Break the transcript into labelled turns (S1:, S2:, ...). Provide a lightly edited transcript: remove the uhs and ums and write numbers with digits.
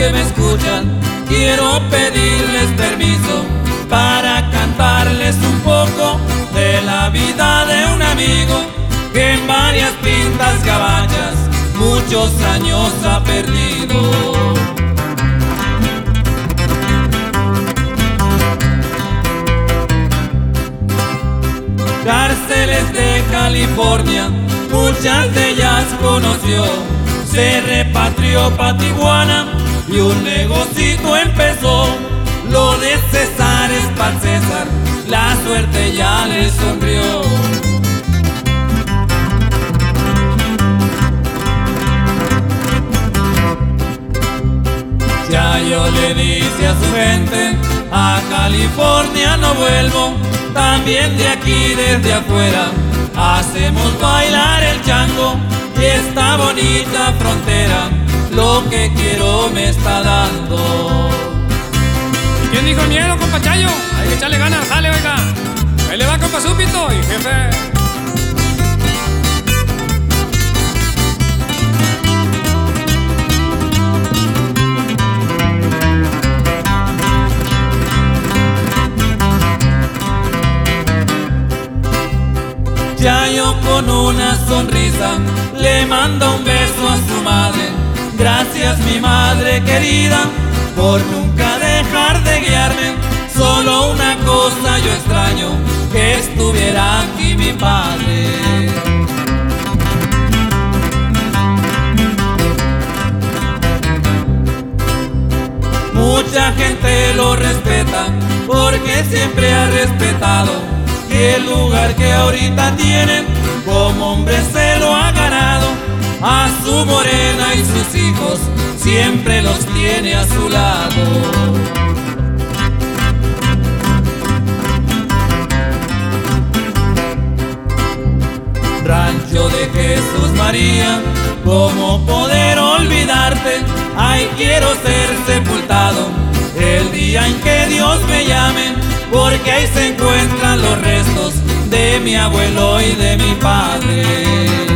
S1: que me escuchan, quiero pedirles permiso para cantarles un poco de la vida de un amigo que en varias pintas gabachas muchos años ha perdido. Cárceles de California, muchas de ellas conoció, se repatrió pa' Tijuana y un negocito empezó. Lo de César es pa' César, la suerte ya le sonrió. Ya yo le dije a su gente, a California no vuelvo, también de aquí desde afuera hacemos bailar el chango, y esta bonita frontera lo que quiero me está dando.
S2: ¿Y quién dijo miedo, compa Chayo? Hay que echarle ganas, dale, oiga. Ahí le va, compa Súpito y jefe.
S1: Chayo con una sonrisa le manda un beso a su madre. Gracias mi madre querida por nunca dejar de guiarme. Solo una cosa yo extraño, que estuviera aquí mi padre. Mucha gente lo respeta porque siempre ha respetado que el lugar que ahorita tiene como hombre se lo ha ganado. A su morena y sus hijos siempre los tiene a su lado. Rancho de Jesús María, ¿cómo poder olvidarte? Ay, quiero ser sepultado el día en que Dios me llame, porque ahí se encuentran los restos de mi abuelo y de mi padre.